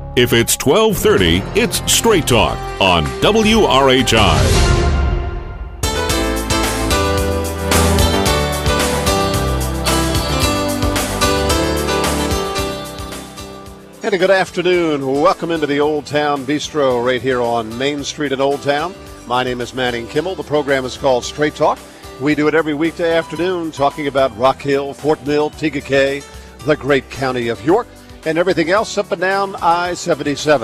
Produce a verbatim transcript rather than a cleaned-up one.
If it's twelve thirty, it's Straight Talk on W R H I. And a good afternoon. Welcome into the Old Town Bistro right here on Main Street in Old Town. My name is Manning Kimmel. The program is called Straight Talk. We do it every weekday afternoon talking about Rock Hill, Fort Mill, T K K, the great county of York, and everything else up and down I seventy-seven.